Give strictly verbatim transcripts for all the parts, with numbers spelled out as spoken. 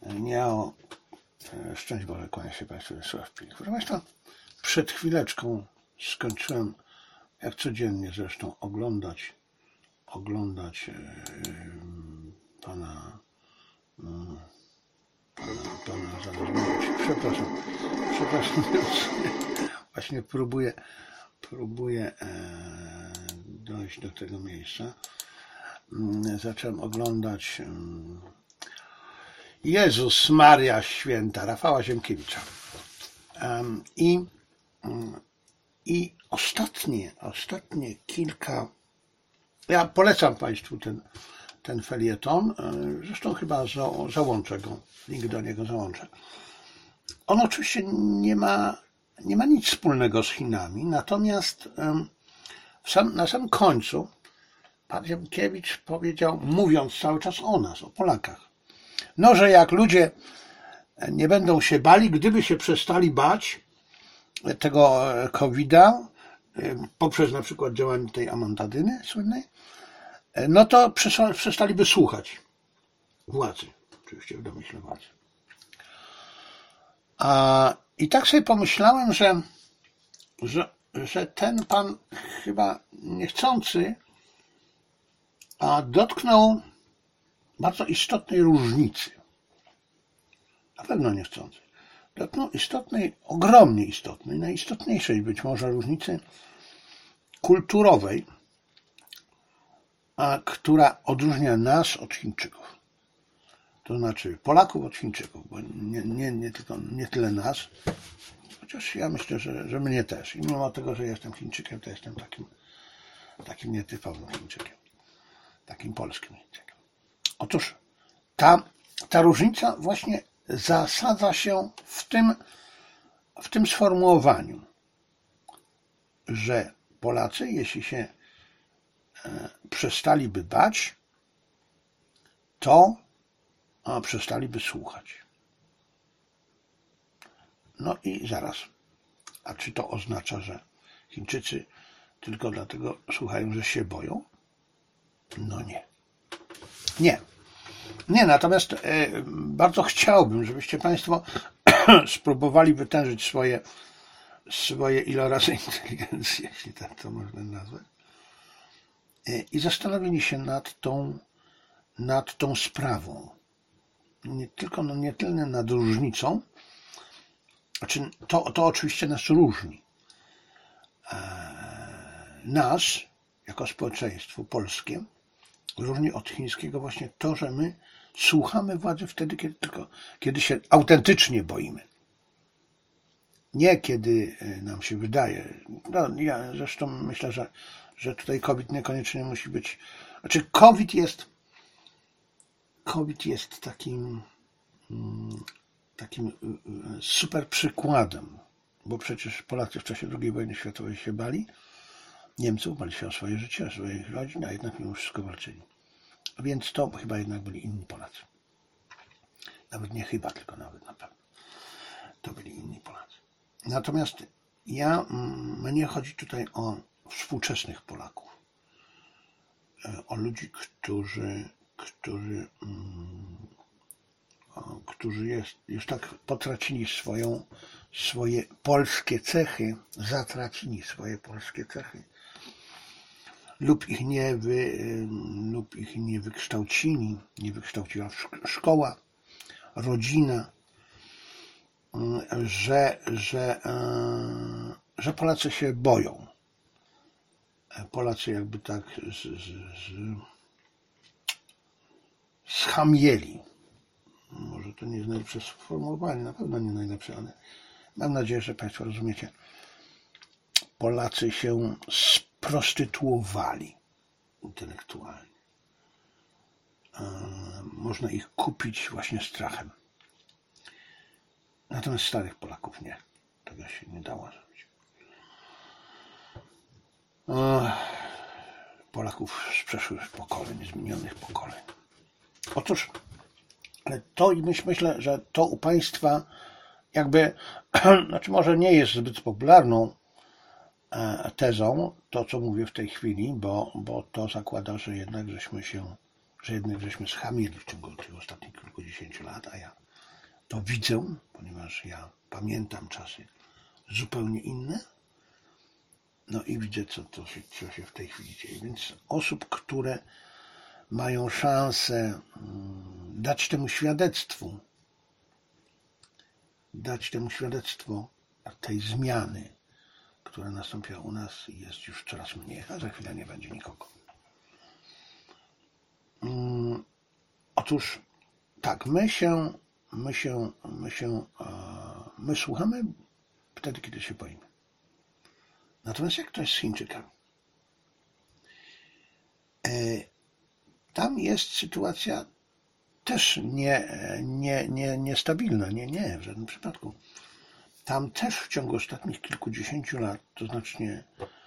Nie o szczęść Boże, kłania się Państwu Wiesław Pilik. Proszę Państwa, przed chwileczką skończyłem, jak codziennie zresztą, oglądać oglądać yy, pana yy, pana, pana zaraz mówię, przepraszam, przepraszam, właśnie próbuję próbuję yy, dojść do tego miejsca. Yy, zacząłem oglądać yy, Jezus Maria Święta Rafała Ziemkiewicza. Um, i, um, I ostatnie, ostatnie kilka, ja polecam Państwu ten, ten felieton, zresztą chyba za, załączę go, link do niego załączę. On oczywiście nie ma, nie ma nic wspólnego z Chinami, natomiast um, w sam, na samym końcu pan Ziemkiewicz powiedział, mówiąc cały czas o nas, o Polakach, no, że jak ludzie nie będą się bali, gdyby się przestali bać tego kowida poprzez na przykład działanie tej amantadyny słynnej, no to przestaliby słuchać władzy, oczywiście w domyśle władzy. A, I tak sobie pomyślałem, że, że, że ten pan chyba niechcący a dotknął bardzo istotnej różnicy. Na pewno niechcący. Dotknął istotnej, ogromnie istotnej, najistotniejszej być może różnicy kulturowej, a która odróżnia nas od Chińczyków. To znaczy Polaków od Chińczyków, bo nie, nie, nie, tylko, nie tyle nas, chociaż ja myślę, że, że mnie też. I mimo tego, że jestem Chińczykiem, to jestem takim, takim nietypowym Chińczykiem. Takim polskim Chińczykiem. Otóż ta, ta różnica właśnie zasadza się w tym, w tym sformułowaniu, że Polacy, jeśli się e, przestaliby bać, to a, przestaliby słuchać. No i zaraz. A czy to oznacza, że Chińczycy tylko dlatego słuchają, że się boją? No nie. Nie. Nie, natomiast e, bardzo chciałbym, żebyście Państwo spróbowali wytężyć swoje, swoje ilorazy inteligencji, jeśli tak to można nazwać, e, i zastanowili się nad tą, nad tą sprawą. Nie tylko, no nie tyle nad różnicą, znaczy to, to oczywiście nas różni. E, nas, jako społeczeństwo polskie, różni od chińskiego właśnie to, że my słuchamy władzy wtedy, kiedy tylko, kiedy się autentycznie boimy. Nie kiedy nam się wydaje. No, ja zresztą myślę, że, że tutaj COVID niekoniecznie musi być. Znaczy COVID jest COVID jest takim takim super przykładem, bo przecież Polacy w czasie drugiej wojny światowej się bali Niemców, bali się o swoje życie, o swoich rodzin, a jednak mimo wszystko walczyli. Więc to chyba jednak byli inni Polacy. Nawet nie chyba, tylko nawet na pewno. To byli inni Polacy. Natomiast ja, mnie chodzi tutaj o współczesnych Polaków. O ludzi, którzy, którzy, którzy jest, już tak potracili swoją, swoje polskie cechy, zatracili swoje polskie cechy, lub ich nie, wy, lub ich nie wykształcili, nie wykształciła szkoła, rodzina, że, że, że Polacy się boją. Polacy jakby tak z, z, z, schamieli. Może to nie jest najlepsze sformułowanie, na pewno nie najlepsze, ale mam nadzieję, że Państwo rozumiecie. Polacy się sprostytuowali intelektualnie. Można ich kupić właśnie strachem. Natomiast starych Polaków nie. Tego się nie dało zrobić. Polaków z przeszłych pokoleń, z minionych pokoleń. Otóż, ale to myślę, że to u Państwa jakby, znaczy może nie jest zbyt popularną tezą, to co mówię w tej chwili, bo, bo to zakłada, że jednak żeśmy się, że jednak żeśmy schamili w ciągu tych ostatnich kilkudziesięciu lat, a ja to widzę, ponieważ ja pamiętam czasy zupełnie inne, no i widzę, co, to się, co się w tej chwili dzieje. Więc osób, które mają szansę dać temu świadectwu, dać temu świadectwo tej zmiany, która nastąpiła u nas, jest już coraz mniej, a za chwilę nie będzie nikogo. Hmm, otóż tak, my się, my się, my się, my słuchamy wtedy, kiedy się boimy. Natomiast jak to jest z Chińczykami? Tam jest sytuacja też nie, nie, nie, niestabilna, nie, nie, w żadnym przypadku. Tam też w ciągu ostatnich kilkudziesięciu lat, to znacznie,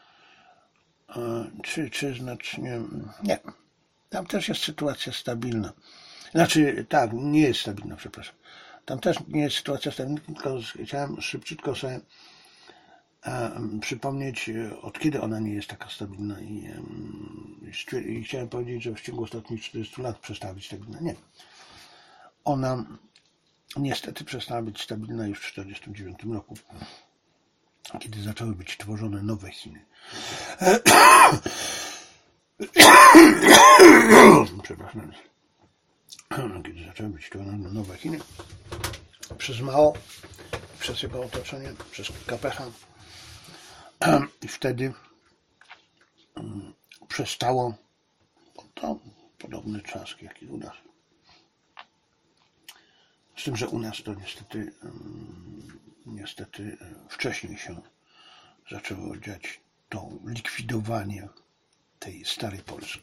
czy, czy znacznie, nie, tam też jest sytuacja stabilna. Znaczy, tak, nie jest stabilna, przepraszam. Tam też nie jest sytuacja stabilna, tylko chciałem szybciutko sobie przypomnieć, od kiedy ona nie jest taka stabilna i, i chciałem powiedzieć, że w ciągu ostatnich czterdziestu lat przestała być stabilna. Nie. Ona niestety przestała być stabilna już w tysiąc dziewięćset czterdziestym dziewiątym roku, kiedy zaczęły być tworzone nowe Chiny. Przepraszam. Kiedy zaczęły być tworzone nowe Chiny przez Mao, przez jego otoczenie, przez K P H. I wtedy przestało, to podobny czas jak i u nas. Z tym, że u nas to niestety, niestety wcześniej się zaczęło dziać to likwidowanie tej starej Polski.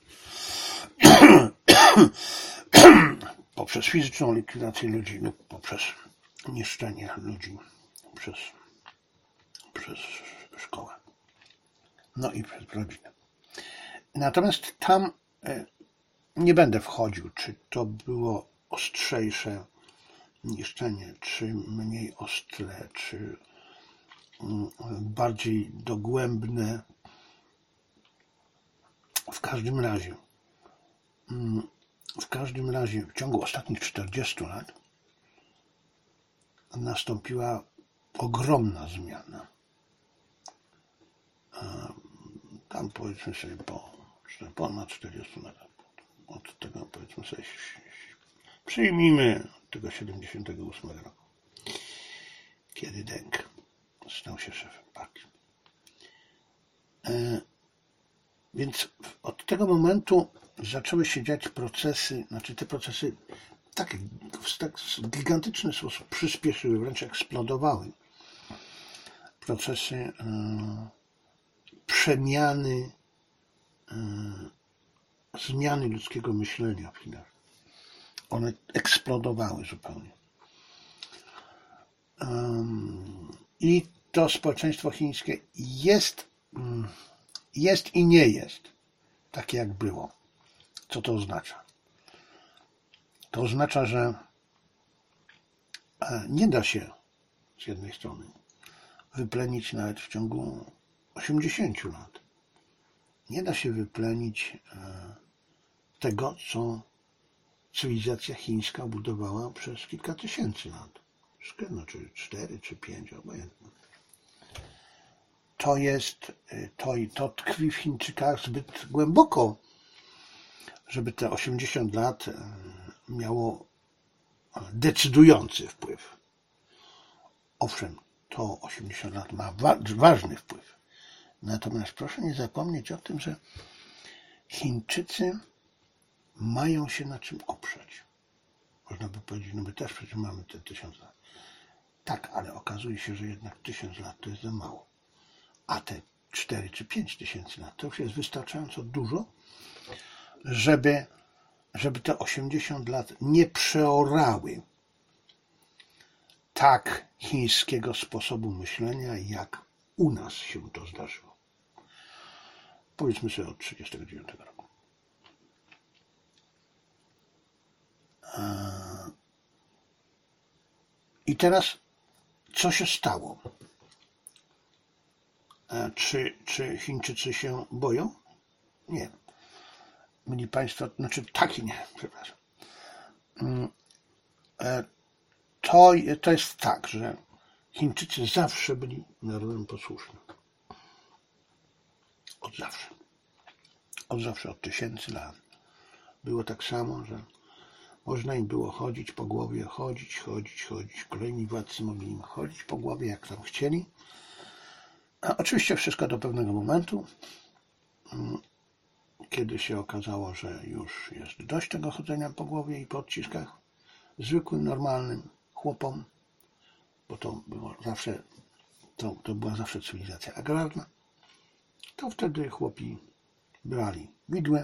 Poprzez fizyczną likwidację ludzi lub poprzez niszczenie ludzi przez, przez szkołę. No i przez rodzinę. Natomiast tam nie będę wchodził, czy to było ostrzejsze niszczenie, czy mniej ostre, czy bardziej dogłębne. W każdym razie, w każdym razie w ciągu ostatnich czterdziestu lat nastąpiła ogromna zmiana. Tam powiedzmy sobie po ponad czterdziestu latach, od tego powiedzmy sobie, przyjmijmy tego siedemdziesiątego ósmego roku, kiedy Deng stał się szefem partii. Więc od tego momentu zaczęły się dziać procesy, znaczy te procesy tak w tak gigantyczny sposób przyspieszyły, wręcz eksplodowały. Procesy e, przemiany, e, zmiany ludzkiego myślenia w Chinach. One eksplodowały zupełnie. Um, I to społeczeństwo chińskie jest, jest i nie jest takie, jak było. Co to oznacza? To oznacza, że nie da się z jednej strony wyplenić nawet w ciągu osiemdziesięciu lat. Nie da się wyplenić tego, co cywilizacja chińska budowała przez kilka tysięcy lat. No, czy cztery, czy pięć, obojętnie. To jest, to, to tkwi w Chińczykach zbyt głęboko, żeby te osiemdziesiąt lat miało decydujący wpływ. Owszem, to osiemdziesiąt lat ma wa- ważny wpływ. Natomiast proszę nie zapomnieć o tym, że Chińczycy mają się na czym oprzeć. Można by powiedzieć, no my też przecież mamy te tysiąc lat. Tak, ale okazuje się, że jednak tysiąc lat to jest za mało. A te cztery czy pięć tysięcy lat to już jest wystarczająco dużo, żeby, żeby te osiemdziesiąt lat nie przeorały tak chińskiego sposobu myślenia, jak u nas się to zdarzyło. Powiedzmy sobie od trzydziestego dziewiątego roku. I teraz co się stało? Czy, czy Chińczycy się boją? Nie. Mili Państwo, znaczy taki nie, przepraszam. to, to jest tak, że Chińczycy zawsze byli narodem posłusznym. Od zawsze. Od zawsze, od tysięcy lat. Było tak samo, że można im było chodzić po głowie, chodzić, chodzić, chodzić. Kolejni władcy mogli im chodzić po głowie, jak tam chcieli. A oczywiście wszystko do pewnego momentu, kiedy się okazało, że już jest dość tego chodzenia po głowie i po odciskach zwykłym, normalnym chłopom, bo to było zawsze, to, to była zawsze cywilizacja agrarna, to wtedy chłopi brali widły,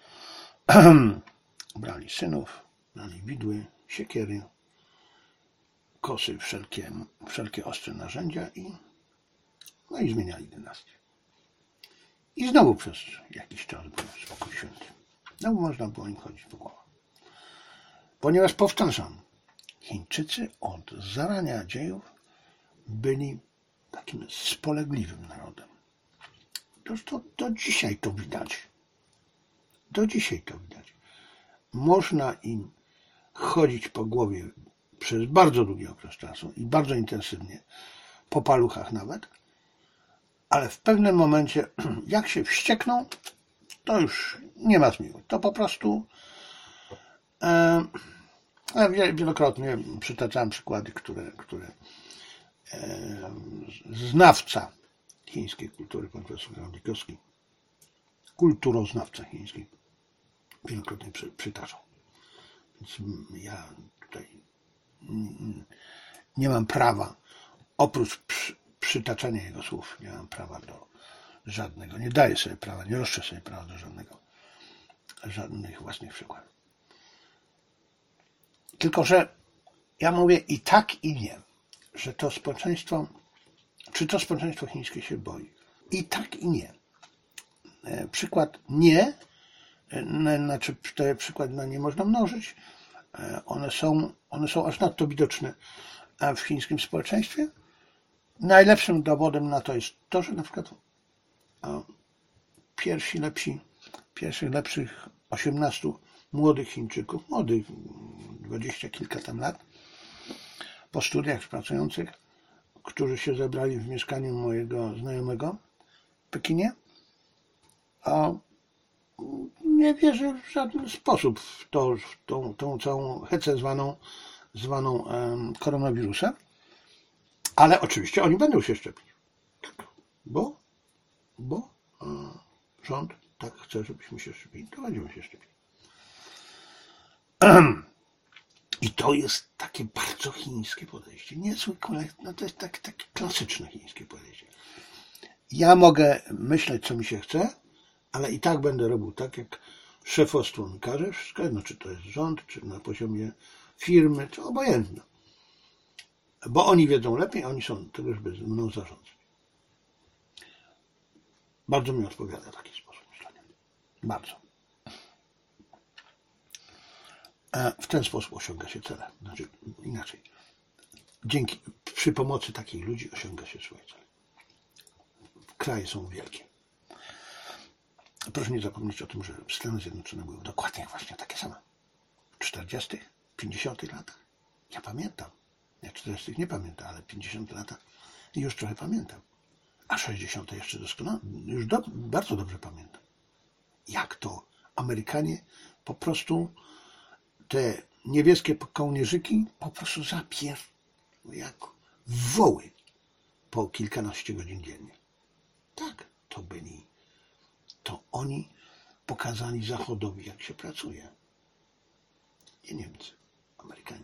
brali synów, brali widły, siekiery, kosy, wszelkie, wszelkie ostre narzędzia i, no i zmieniali dynastię. I znowu przez jakiś czas był spokój święty. Znowu można było im chodzić po głowach. Ponieważ, powtarzam, Chińczycy od zarania dziejów byli takim spolegliwym narodem. To, do dzisiaj to widać. Do dzisiaj to widać. Można im chodzić po głowie przez bardzo długi okres czasu i bardzo intensywnie, po paluchach nawet, ale w pewnym momencie, jak się wściekną, to już nie ma zmiłuj. To po prostu e, wielokrotnie przytaczałem przykłady, które, które e, znawca chińskiej kultury, pan profesor Grabikowski, kulturoznawca chiński, wielokrotnie przy, przytaczał. Więc ja tutaj nie mam prawa, oprócz przy, przytaczania jego słów, nie mam prawa do żadnego, nie daję sobie prawa, nie roszczę sobie prawa do żadnego, żadnych własnych przykładów. Tylko że ja mówię i tak, i nie, że to społeczeństwo, czy to społeczeństwo chińskie się boi. I tak, i nie. Przykład nie, znaczy te przykłady na nie można mnożyć, one są, one są aż nadto widoczne w chińskim społeczeństwie. Najlepszym dowodem na to jest to, że na przykład pierwsi lepsi, pierwszych lepszych osiemnastu młodych Chińczyków, młodych, dwadzieścia kilka tam lat, po studiach pracujących, którzy się zebrali w mieszkaniu mojego znajomego w Pekinie, a nie wierzę w żaden sposób w to, w tą, tą całą hecę zwaną, zwaną um, koronawirusem, ale oczywiście oni będą się szczepić, tak, bo, bo um, rząd tak chce, żebyśmy się szczepili, to będziemy się szczepić. I to jest takie bardzo chińskie podejście, niezwykle, no to jest tak, takie klasyczne chińskie podejście. Ja mogę myśleć, co mi się chce, ale i tak będę robił tak, jak szefostwo mi każe, wszystko jedno, czy to jest rząd, czy na poziomie firmy, czy obojętne. Bo oni wiedzą lepiej, a oni są tego, żeby mną zarządzać. Bardzo mi odpowiada taki sposób myślenia. Bardzo. W ten sposób osiąga się cele. Znaczy, inaczej. Dzięki, przy pomocy takich ludzi osiąga się swoje cele. Kraje są wielkie. Proszę nie zapomnieć o tym, że Stany Zjednoczone były dokładnie właśnie takie same. W czterdziestych, pięćdziesiątych latach. Ja pamiętam. Ja czterdziestych nie pamiętam, ale pięćdziesiąte lata już trochę pamiętam. A sześćdziesiąte jeszcze doskonale, już do, bardzo dobrze pamiętam. Jak to Amerykanie po prostu te niebieskie kołnierzyki po prostu zapier jak woły po kilkanaście godzin dziennie. Tak, to byli, to oni pokazali Zachodowi, jak się pracuje. Nie Niemcy, Amerykanie.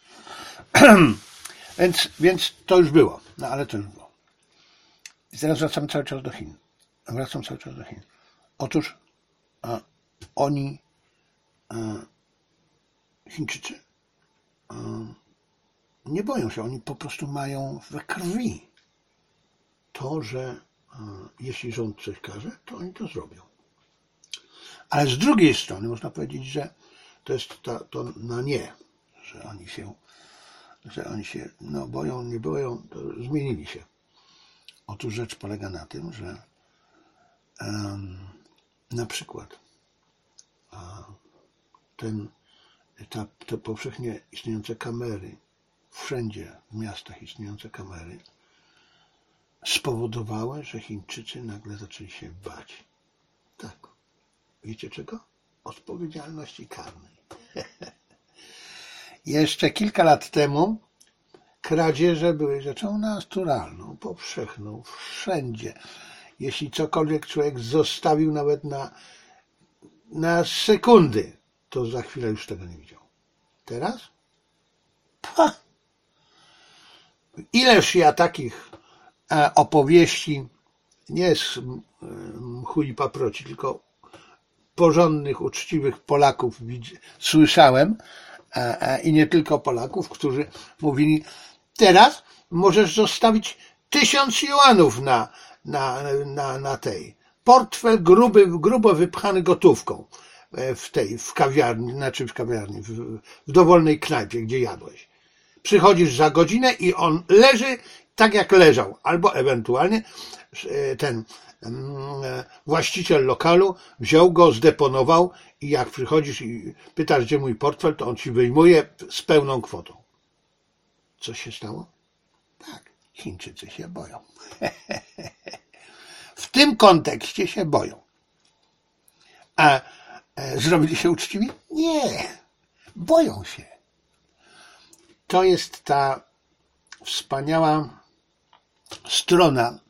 więc, więc to już było, no ale to już było. I teraz wracam cały czas do Chin. Wracam cały czas do Chin. Otóż a, oni, a, Chińczycy, a, nie boją się, oni po prostu mają we krwi to, że a, jeśli rząd coś każe, to oni to zrobią. Ale z drugiej strony można powiedzieć, że to jest to, to na nie, że oni się, że oni się no, boją, nie boją, to zmienili się. Otóż rzecz polega na tym, że um, na przykład a, ten, ta, te powszechnie istniejące kamery wszędzie w miastach istniejące kamery spowodowały, że Chińczycy nagle zaczęli się bać. Tak. Wiecie czego? Odpowiedzialności karnej. Jeszcze kilka lat temu kradzieże były rzeczą naturalną, powszechną, wszędzie. Jeśli cokolwiek człowiek zostawił nawet na, na sekundy, to za chwilę już tego nie widział. Teraz? Pa! Ileż ja takich e, opowieści, nie z mchu i paproci, tylko porządnych, uczciwych Polaków słyszałem, e, e, i nie tylko Polaków, którzy mówili, teraz możesz zostawić tysiąc juanów na, na, na, na tej. Portfel gruby, grubo wypchany gotówką w tej, w kawiarni, znaczy w kawiarni, w, w dowolnej knajpie, gdzie jadłeś. Przychodzisz za godzinę i on leży tak jak leżał, albo ewentualnie ten właściciel lokalu wziął go, zdeponował i jak przychodzisz i pytasz, gdzie mój portfel, to on ci wyjmuje z pełną kwotą. Co się stało? Tak, Chińczycy się boją. W tym kontekście się boją. A zrobili się uczciwi? Nie. Boją się. To jest ta wspaniała strona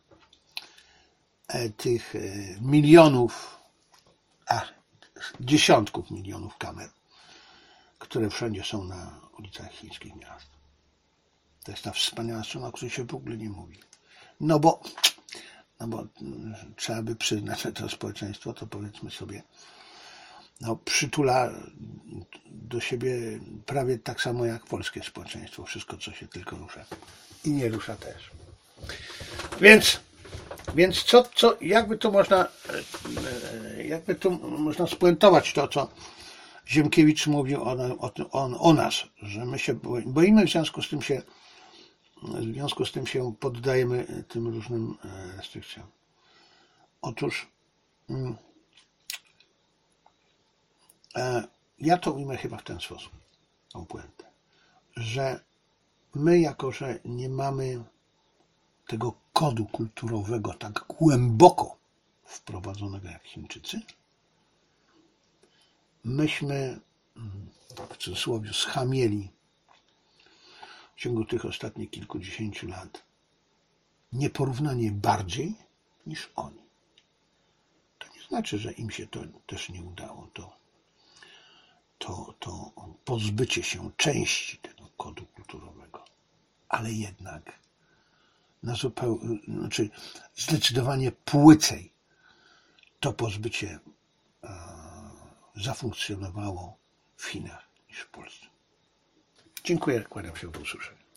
tych milionów, a dziesiątków milionów kamer, które wszędzie są na ulicach chińskich miast. To jest ta wspaniała strona, o której się w ogóle nie mówi. No bo, no bo trzeba by przyznać, że to społeczeństwo, to powiedzmy sobie, no, przytula do siebie prawie tak samo jak polskie społeczeństwo. Wszystko, co się tylko rusza. I nie rusza też. Więc, więc co, co, jakby to można, jakby to można spuentować to, co Ziemkiewicz mówił o, o, o, o nas, że my się boimy, w związku z tym się, w związku z tym się poddajemy tym różnym restrykcjom. Otóż ja to ujmę chyba w ten sposób, tą puentę, że my, jako że nie mamy tego kodu kulturowego tak głęboko wprowadzonego jak Chińczycy, myśmy, w cudzysłowie, schamieli w ciągu tych ostatnich kilkudziesięciu lat nieporównanie bardziej niż oni. To nie znaczy, że im się to też nie udało. To To, to pozbycie się części tego kodu kulturowego, ale jednak na zupełnie, znaczy zdecydowanie płycej to pozbycie e, zafunkcjonowało w Chinach niż w Polsce. Dziękuję, kłaniam się, do usłyszenia.